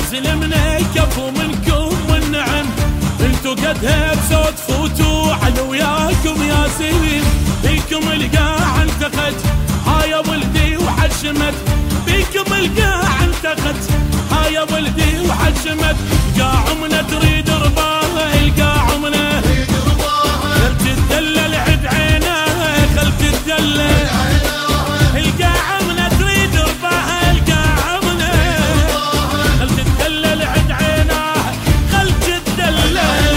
زلمنا كفو منكم والنعم، انتو قدها بصوت فوتوا على وياكم يا زين. بيكم القاع انتخت هاي ولدي وحشمت، بيكم القاع انتخت هاي ولدي وحشمت. قاعمنا تريد رباها، القاعمنا خل تدلل عد عينها، خل تدلل القاعمنا تريد رباها، القاعمنا خل تدلل عد عينها، خل تدلل.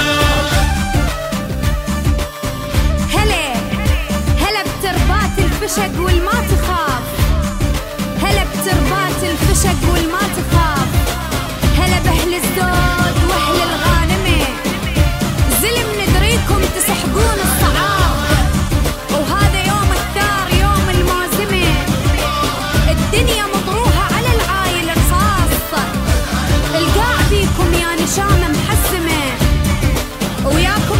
هلا بتربات الفشق والما تخاف، هلا بتربات الفشق والما تخاف، هلا بأهل الزود وأهل الغانمة، زلم ندريكم تسحقون الصعاب، وهذا يوم الثار يوم الموزمة، الدنيا مطروحة على العايل رصاص، القاع بيكم يا نشامة محسمة، وياكم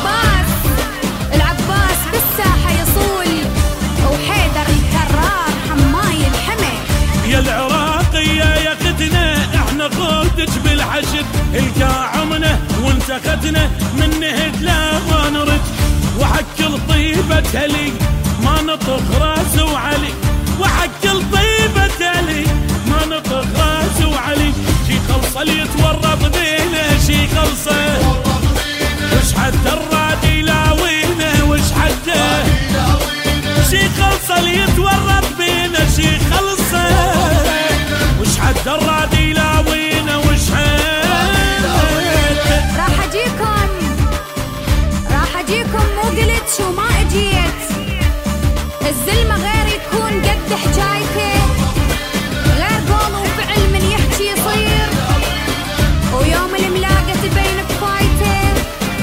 العباس بالساحة يصول، وحيدر الكرار حماي الحمى. يا العراقية يا ختنا احنا خودج بالحشد، القاعمنا وانتخدنا من نهد لا ما نرد، وحق الطيبة هلي ما نطخ راس وعلي، وحق الطيبة هلي ما نطخ راس وعلي. شي خلصة اللي يتورط بينا، شي خلصة وش حد الراد يلاوينا، وش حده شي خلصة اللي يتورط بينا، شي خلصة وش حد الراد يلاوينا، وش حد. راح اجيكم مو قلت وما اجيت، الزلمة غير يكون قد حجايته، غير قول وفعل من يحكي يصير، ويوم الملاقة تبين كفايته.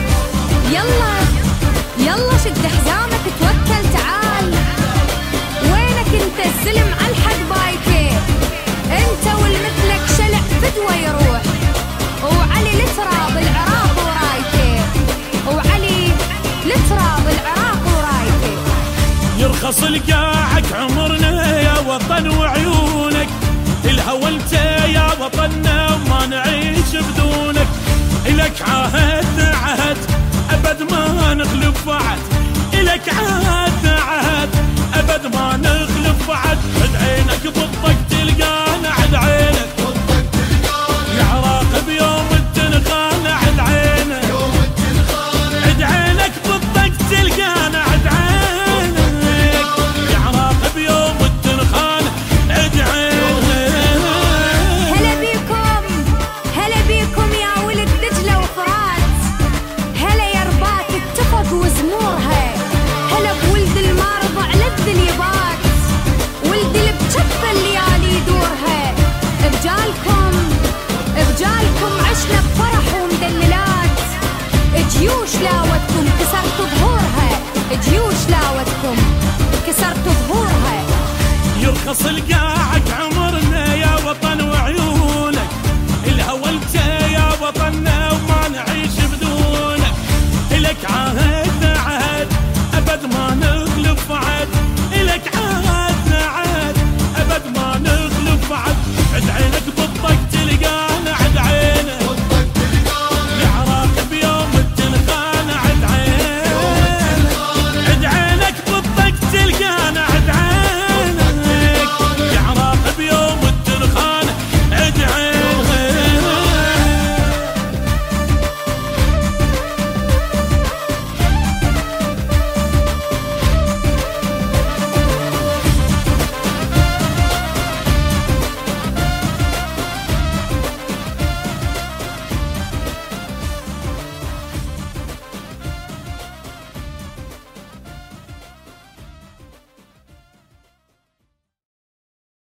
يلا شد حزامك توكل تعال، وينك انت الزلم عالحق بايته، انت والمثلك شلع فدوى يروح، وعلي لتراب العراق ورايته، وعلي لتراب العراق ورايته. يرخص القاعك عمرنا يا وطن وعيونك، الهوى انت يا وطننا وما نعيش بدونك، إلك عهدنا عهد أبد ما نخلف وعد، إلك عهدنا عهد أبد ما نخلف وعد. عد عينك ضدك تلقانا، عد عينك يا عراق بيوم التنخان، عد عينك عد عينك ضدك تلقانا، عد عينك يا عراق بيوم التنخان، عد عينك. هلا بيكم يا ولد دجلة وفرات، هلا يا رباط اتفق وزمورها، هلا بولد المارضع لذ اليبات، ولد اللي بجف الليالي يدورها. بجالكم عشنا بفرح ومدللات، جيوش لاوتكم كسرتوا ظهورها، جيوش لاوتكم كسرتوا ظهورها. يرخص القاع